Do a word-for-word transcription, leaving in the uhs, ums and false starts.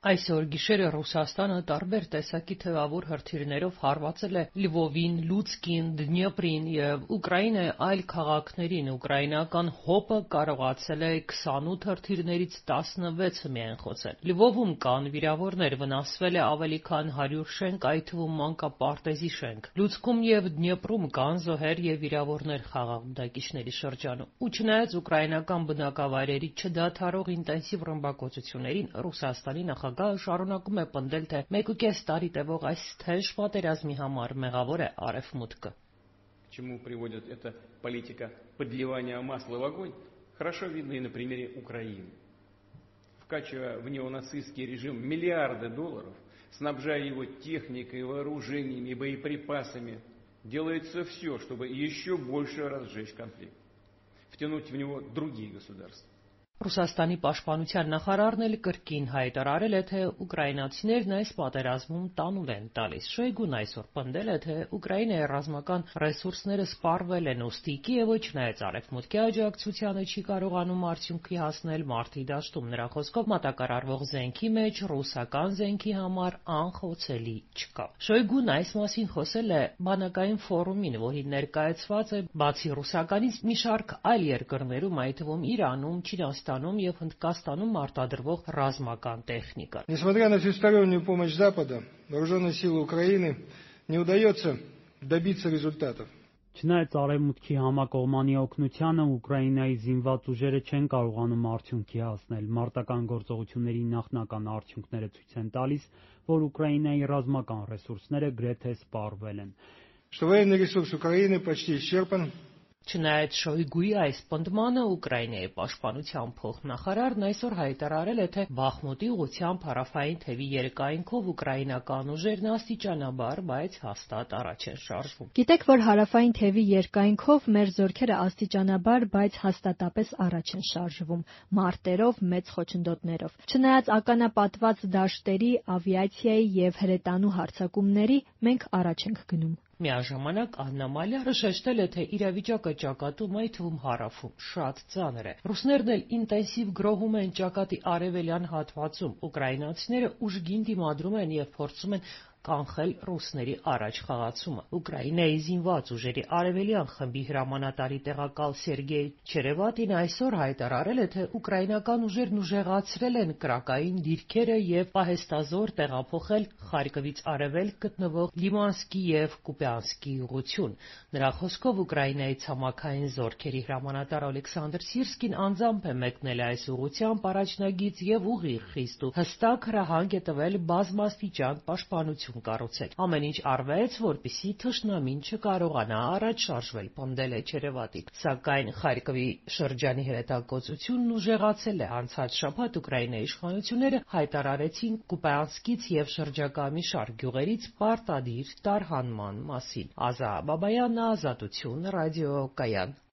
Այսօր գիշերը Ռուսաստանը տարբեր տեսակի թևավոր հրթիռներով հարվածել է Լьвովին, Լուցկին, Դնյեպրին եւ Ուկրաինայի այլ քաղաքներին։ Ուկրաինական հոպը կարողացել է քսանութ հրթիռներից տասնվեցը միայն խոցել։ Լьвովում կան վիրավորներ, վնասվել է ավելի քան հարյուր շենք, այդ թվում մանկապարտեզի շենք։ Լուցկում եւ Դնյեպրում կան զոհեր եւ վիրավորներ խաղաղ բնակիչների շրջանում։ Ու չնայած ուկրաինական բնակավայրերի չդադարող ինտենսիվ ռմբակոծություններին, Ռուսաստանի նախագահ շարունակում է պնդել, թե մեկուկես տարի տևող այս թեժ պատերազմի համար մեղավոր է Արևմուտքը։ К чему приводит эта политика подливания масла в огонь, хорошо видно и на примере Украины. Вкачивая в неонацистский режим миллиарды долларов, снабжая его техникой, вооружениями и боеприпасами, делается все, чтобы еще больше разжечь конфликт, втянуть в него другие государства. Ռուսաստանի պաշտպանության նախարարն էլ կրկին հայտարարել է, թե ուկրաինացիներն այս պատերազմում տանուլ են տալիս։ Շոյգուն այսօր պնդել է, թե Ուկրաինայի ռազմական ռեսուրսները սպառվել են, ուստի Կիևը չնայած Արևմուտքի աջակցությանը չի կարողանում արդյունքի հասնել մարտի դաշտում։ Նրա խոսքով մատակարարվող զենքի մեջ ռուսական զենքի համար անխոցելի չկա։ Շոյգուն այս մասին խոսել է բանակային ֆորումին, որին ներկայացված է բացի ռուսականից մի շարք այլ երկրներում, այդ թվում Իրանում, Չինաստանում եւ Հնդկաստանում արտադրվող ռազմական տեխնիկա։ Несмотря на всестороннюю помощь Запада, вооруженные силы Украины не удается добиться результатов. Չնայած Արևմուտքի համակողմանի օգնությանը Ուկրաինայի զինված ուժերը չեն կարողանում արդյունքի հասնել։ Մարտական գործողությունների նախնական արդյունքները ցույց են տալիս, որ Ուկրաինայի ռազմական ռեսուրսները գրեթե սպառվել են։ Что военный ресурс Украины почти исчерпан. Չնայած Շոյգուի այս պնդմանը, Ուկրաինայի պաշտպանության փոխնախարարն այսօր հայտարարել է, թե Բախմուտի ուղղությամբ հարավային թևի երկայնքով ուկրաինական ուժերն աստիճանաբար, բայց հաստատ առաջ են շարժվում։ Գիտեք, որ հարավային թևի երկայնքով մեր զորքերը աստիճանաբար, բայց հաստատապես առաջ են շարժվում, մարտերով, մեծ խոչընդոտներով։ Չնայած ականապատված դաշտերի, ավիացիայի եւ հրետանու հարձակումների, մենք առաջ ենք գնում։ Միաժամանակ Աննա Մալյարը շեշտել է, թե իրավիճակը ճակատում, այդ թվում հարավում, շատ ծանր է։ Ռուսներն էլ ինտենսիվ գրոհում են ճակատի արևելյան հատվածում։ Ուկրաինացիները ուժգին դիմադրում են եւ փորձում են կանխել ռուսների առաջ խաղացումը։ Ուկրաինայի զինված ուժերի արևելյան խմբի հրամանատարի տեղակալ Սերգեյ Չերևատին այսօր հայտարարել է, թե ուկրաինական ուժերն ուժեղացրել են կրակային դիրքերը եւ պահեստազոր տեղափոխել Խարկովից արևելք գտնվող Լիմանսկի եւ Կուպյանսկի ուղղություն։ Նրա խոսքով Ուկրաինայի ցամաքային զորքերի հրամանատար Ալեքսանդր Սիրսկին անձամբ է մեկնել այս ուղղությամբ առաջնագիծ եւ ուղիղ խիստ ու հստակ հրահանգ է տվել բազմաստիճան պաշտպանություն կառուցել։ Ամեն ինչ արվեց, որպեսզի թշնամին չկարողանա առաջ շարժվել, պնդել է Չերևատին։ Սակայն Խարկովի շրջանի հրետակոծությունն ուժեղացել է։ Անցած շաբաթ Ուկրաինայի իշխանությունները հայտարարեցին Կուպյանսկից եւ շրջակա մի շարք գյուղերից պարտադիր տարհանման մասին։ Ազա Բաբայան, Ազատություն, ռադիո Կայան։